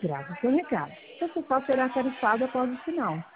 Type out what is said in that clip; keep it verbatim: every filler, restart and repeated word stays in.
Grave o seu recado. Seu total será tarifado após o sinal.